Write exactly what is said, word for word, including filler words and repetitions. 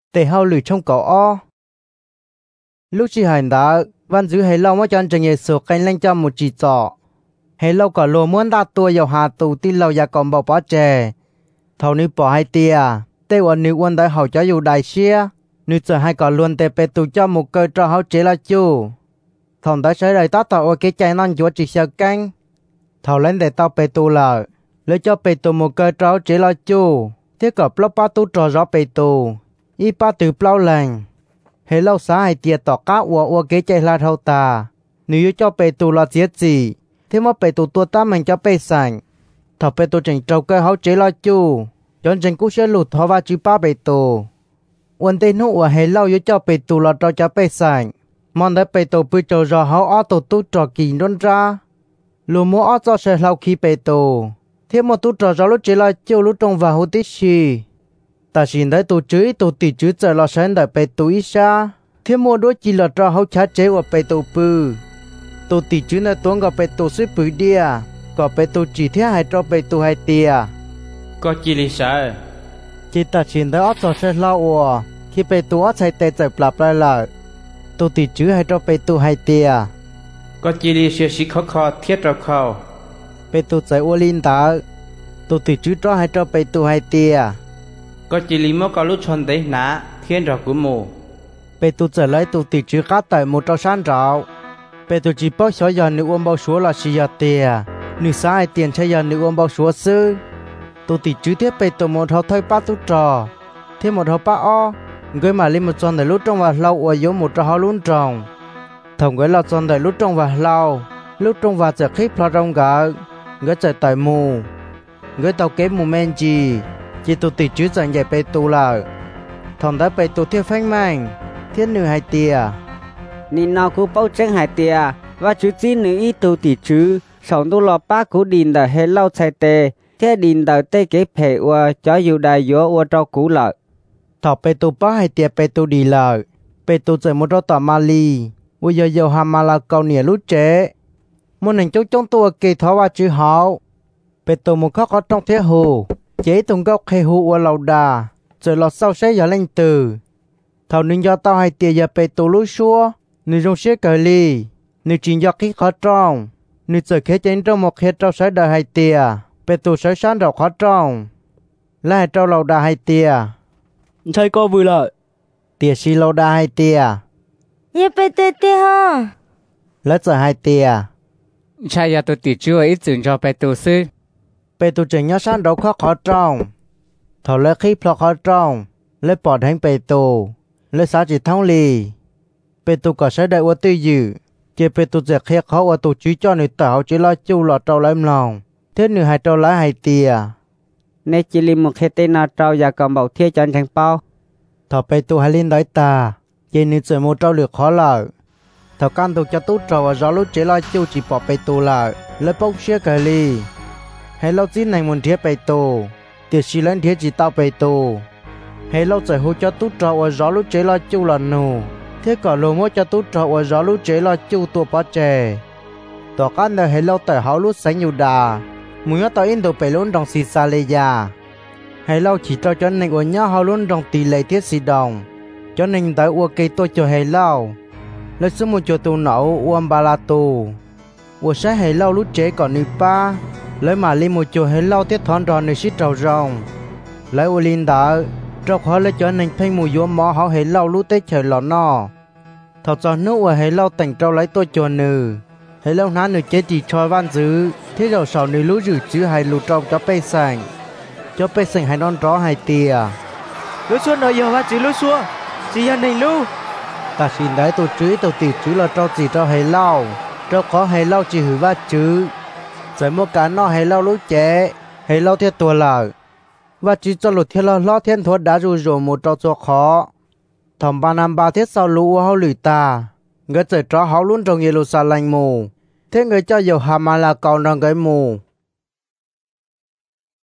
để hao lử trong cỏ o lúc chỉ hành đã văn giữ hay lâu mới cho anh chừng nhẹ sửa canh lên cho một chỉ trọ hay lâu cả lùa muốn ta tua dầu hà tù tin lâu ya còn bảo bỏ chè thầu nữ bỏ hai tia tê quan nữ quan đại hậu cho dù đại xia nữ chờ hai cả luôn tê bê tù cho một cơ cho hậu chế là chú thằng đã xảy ra ta tàu cái chạy non chúa chỉ sợ canh thầu lên để tao bê tù là lấy cho bê tù một cơ cho chế là chú thế cả plop ba tu trò gió bê tù y ba từ plau lành hay lâu sáng hai tia tỏ cá ua ua cái chạy là thâu ta nếu cho bê tù là giết gì thế mà bê tù tua ta mình cho bê sành thọ bê tù chỉnh trâu cơ hậu chế là chú chọn chỉnh cú sẽ lụt thọ va chữ ba bê tù uốn tên hụ hay lâu yếu cho bê tù là trò cho bê sành mong đã bê tù bự trâu rồi hậu ở tù tu trò kỳ đôn ra lù mua ở cho sẽ lâu khi bê tù thế mà tu trò rồi lúc chế là chú lúc trong và hậu tí xì ta xin đấy tù chữ tù tỷ chữ giờ là sáng đại bê tù ít xa thế mà đối chỉ là trò hậu chá chế của bê tù bự tù tỷ chữ này tuấn gặp bê tù suy bự đi à có bê tù chỉ thế hai cho bê tù hai tia có chỉ lý sao chỉ ta xin đấy ở cho sẽ lâu à khi bê tù ở chạy tê chạy bạp lại là tù tỷ chữ hai cho bê tù hai tia có chỉ lý siêu sĩ khó khó thiết ra khó bê tù chạy u linh ta tù tỷ chữ cho hai cho bê tù hai tia có chỉ lý mất có lúc chọn đấy nã thiên ra của mù bê tù chạy lấy tù tỷ chữ cắt tại một trò san rau bê tù chỉ bớt số giờ nữ ôm bao số là xì giờ tia nữ sai tiền chơi giờ nữ ôm bao số sư tù tỷ chữ tiếp bê tù một thao thay ba tu trò thêm một thao ba o người mà lên một tròn để lúc trong và lâu ở dưới một trò hao luôn tròn thằng người là tròn để lúc trong và lâu lúc trong và sẽ khít vào trong cả người chạy tại mù người tàu kém mù men gì chỉ tụ tỷ chữ dành dạy bê tù là thằng đã bê tù theo phanh mang thiên nữ hai tia nên nào cũng bao chân hai tia và chữ chi nữ ít tụ tỷ chữ sống tu lọ ba cú đình đã hết lâu chạy tê thế đình đã tê kế phê và cho dù đại yếu và trao cú lợi thọ bê tù ba hai tia bê tù đi lợi bê tù chạy một trò tỏ Mali bây giờ giờ hàm mà là cầu nỉa lút chế một nền chỗ trong tua kỳ thọ và chữ hậu bê tù một khóc ở trong thế hồ chế tung gốc hay hụ ở lầu đà rồi lọt sau sẽ giờ lên từ thầu nên do tao hai tia giờ bê tù lú xua nên trong xe cờ ly nên chỉ do khí khó trong nên giờ khế trên trong một khế trâu sẽ đời hai tia bê tù sẽ sáng đầu khó trong là hai trâu lầu đà hai tia chơi cô vui lợi tia xì lầu đà hai tia ye bê tê tê ha lỡ giờ hai tia chạy giờ tôi tỷ chưa ít dừng cho bê tù sư bê tù chỉnh nhớ sáng đầu khó khó trong thầu lấy khí phlo khó trong lấy bỏ đánh bê tù lấy xã chỉ thông lì bê tù có sẽ đợi qua tư dự chỉ bê tù dệt khét khó qua tù chú cho nữ tạo chỉ lo chu lọt trâu lấy lòng thế nữ hai trâu lấy hai tia nên chỉ li một khế tên nào trâu và còn bảo thiết cho anh thằng bao thầu bê tù hai linh đói ta chỉ nữ chơi một trâu được khó lợi thầu can tù cho tút trâu và gió lúc chỉ lo chu chỉ bỏ bê tù lại lấy bốc xe cờ ly hay lâu chín này muốn thiết bê tù tiệt xí lên thiết chỉ tao bê tù hay lâu chạy hú cho tút trâu và gió lúc chỉ lo chu là nù thế cả lô mỗi cho tút trâu và gió lúc chỉ lo chu tua bát chè tỏ can đời hay lâu tại háo lúc sánh nhiều đà muốn nhớ tao in đồ bể luôn đồng xì xa lê già hay lâu chỉ cho cho nên của nhau háo luôn đồng tỷ lệ thiết xì đồng cho nên tới ua cây tôi cho hay lâu lấy số một chỗ tù nấu uam ba la tù ua sẽ hay lâu lúc chế còn nữ ba lấy mà lên một chỗ hay lâu tiết thon tròn nữ xít trầu rồng lấy ua linh đỡ trọc họ lấy cho nên phanh mùi vô mỏ họ hay lâu lúc tết trời lọ nọ thọ cho nước ua hay lâu tỉnh trâu lấy tôi cho nữ hay lâu ná nữ chế chỉ cho văn dữ thế rồi sau nữ lũ rử chứ hay lũ trâu cho bê sành cho bê sành hay non rõ hay tìa lúa xua nói giờ và chỉ lúa xua chỉ giờ này lú ta xin đấy tôi chữ tôi tỉ chữ là trâu chỉ trâu hay lâu trâu khó hay lâu chỉ hử va chữ rồi một cái nó hay lâu lũ chế hay lâu thiết tua lờ và chỉ cho lụt thiên lo lo thiên thuật đã rủ rủ một trâu cho khó thầm ba năm ba thiết sau lũ hao lử ta người chơi trò hao luôn trong nhiều lũ xa lành mù thế người cho dầu hà mà là cầu đang cái mù